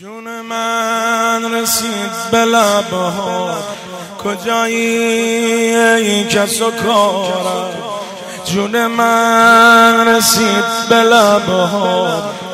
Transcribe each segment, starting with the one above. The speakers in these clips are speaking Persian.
جون من رسید به لبها، کجایی ای کس و کارم. جون من رسید به لبها،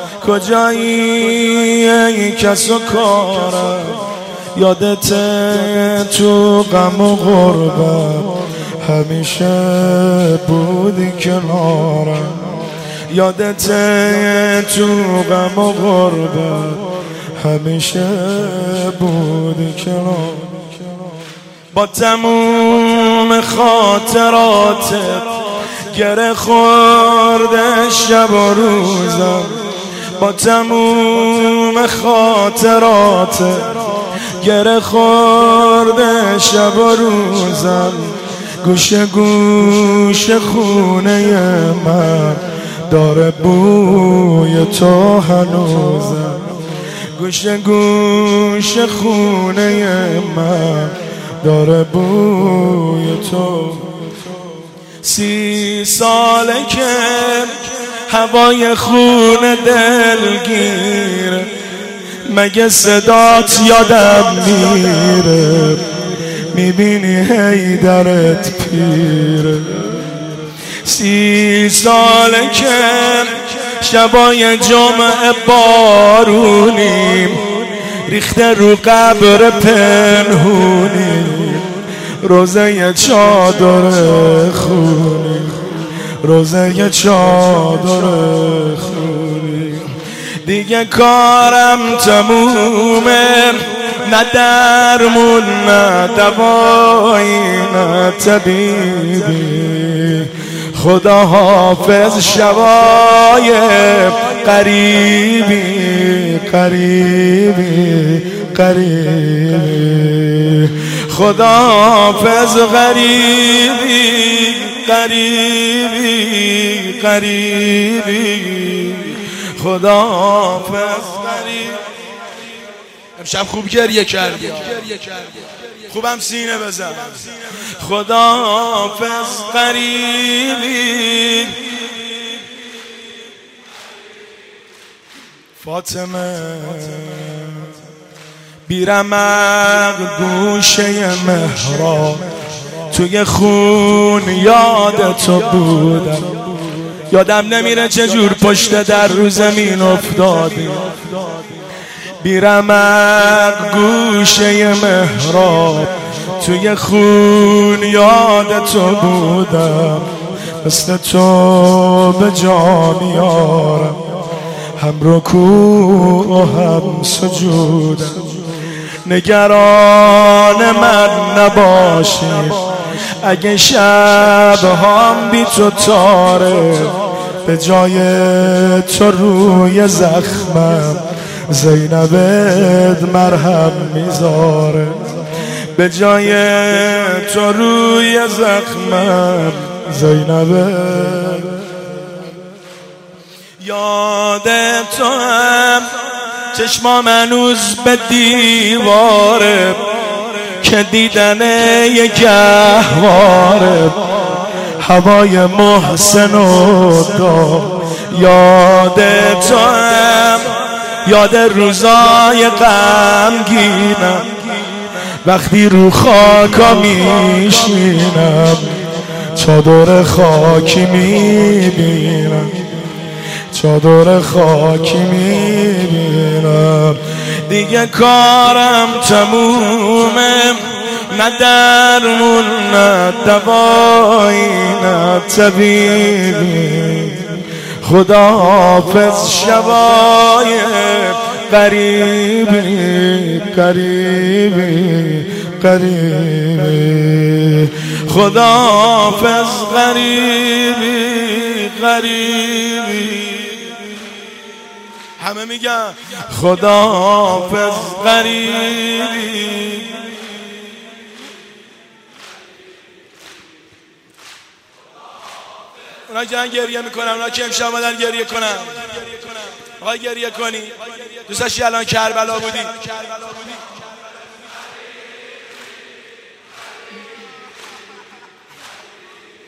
کجایی ای کس و کارم. یادت تو غم و غربت همیشه بودی کنارم. یادت تو غم و غربت همیشه بودی کنار. با تموم خاطراتت گره خورده شب و روزم. با تموم خاطراتت گره خورده شب و روزم. گوشه گوشه خونه من داره بوی تو هنوزم. گوشه گوشه خونه من داره بوی تو. 30 ساله که هوای خونه دلگیره، مگه صدات یادم میره؟ میبینی حیدرت پیره. 30 ساله که شبای جمعه بارونیم، ریخته رو قبر پنهونیم. روزه چادر خونی، روزه چادر خونی. دیگه کارم تمومه، نه درمون نه دوایی نه طبیبی. خدا حافظ شبای قریبی قریبی قریبی. خدا حافظ غریبی قریبی قریبی. خدا حافظ غریبی. امشب خوب گریه کردی، خوبم سینه بزن. خدا حافظ قریبی. فاطمه بیرمق گوشه محراب، توی خون یاد تو بودم. یادم نمیره چجور پشت در رو زمین افتادی. بیرمق گوشه محراب، توی خون یاد تو بودم. مثل تو به جان یارم، هم رکوع و هم سجودم. نگران من نباشی اگه شبهام بی تو تاره. به جای تو روی زخمم زینبت مرهم میذاره. به جای تو روی زخمم زینبت. یاد تو هم چشمام هنوز به دیواره، که دیدن یه گهواره. هوای محسن و دا. یاد تو هم یاد روزای غمگینم، وقتی رو خاکا میشینم چادر خاکی میبینم، چادر خاکی میبینم. دیگه کارم تمومه، نه درمون نه دوایی نه طبیبی. خدا حافظ شبای قریبی قریبی قریبی. خدا حافظ قریبی قریبی. همه میگن خدا حافظ قریبی. اونا که گریه میکنن، اونا که امشب آمدن گریه کنن. آقای گریه کنی دوست داشتی الان کربلا بودی.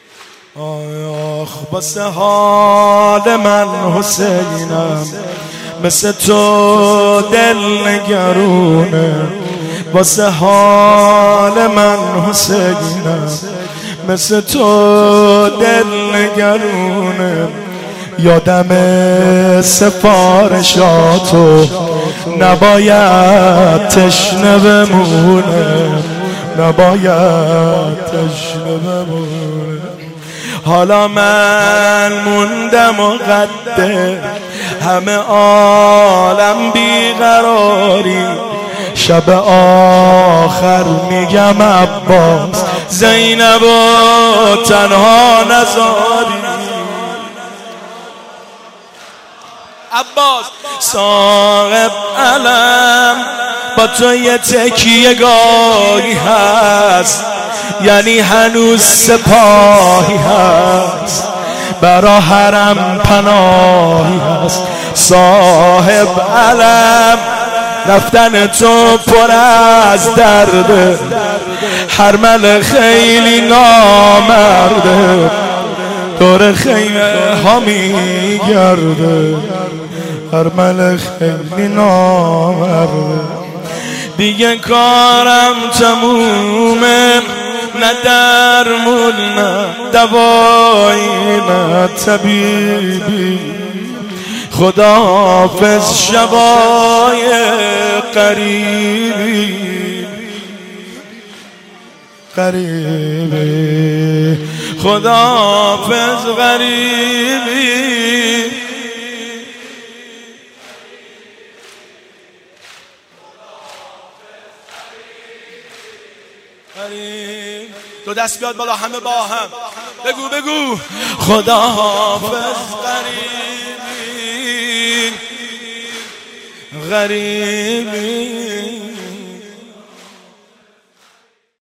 آخ بسه حال من حسینم، مثل تو دل نگرونه واسه حال من حسینم، مثل تو دل نگرونه یادم سفارشاتو نباید تشنه بمونه، نباید تشنه بمونه. حالا من موندم و قده همه عالم بیقراری، شب آخر میگم عباس زینب و تنها نذاری. عباس صاحب علم با تو یه تکیه گاهی هست، یعنی هنوز سپاهی هست، برا حرم پناهی هست. صاحب علم رفتن تو پر از درده، حرمل خیلی نامرده، دور خیمه ها میگرده، حرمل خیلی نامرده. دیگه کارم تمومه، نه درمون نه دوایی نه طبیبی، خداحافظ شبای قریبی، قریبی خداحافظ غریبی. دو دست بیاد بالا همه با هم بگو بگو خداحافظ غریبی، غریبی.